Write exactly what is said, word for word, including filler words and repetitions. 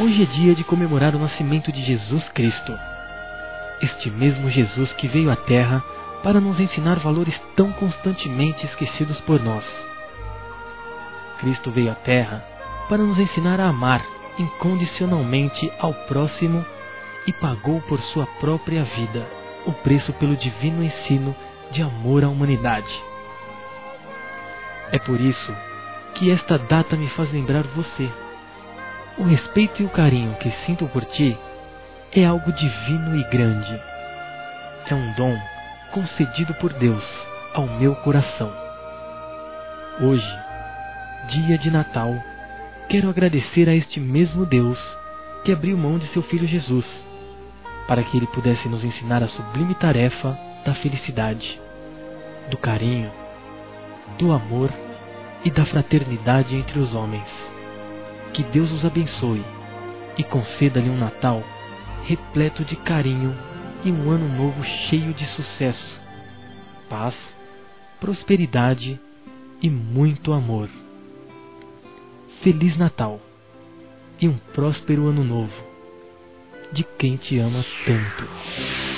Hoje é dia de comemorar o nascimento de Jesus Cristo. Este mesmo Jesus que veio à Terra para nos ensinar valores tão constantemente esquecidos por nós. Cristo veio à Terra para nos ensinar a amar incondicionalmente ao próximo e pagou por sua própria vida o preço pelo divino ensino de amor à humanidade. É por isso que esta data me faz lembrar você. O respeito e o carinho que sinto por ti é algo divino e grande. É um dom concedido por Deus ao meu coração. Hoje, dia de Natal, quero agradecer a este mesmo Deus que abriu mão de seu Filho Jesus, para que ele pudesse nos ensinar a sublime tarefa da felicidade, do carinho, do amor e da fraternidade entre os homens. Que Deus os abençoe e conceda-lhe um Natal repleto de carinho e um ano novo cheio de sucesso, paz, prosperidade e muito amor. Feliz Natal e um próspero ano novo de quem te ama tanto.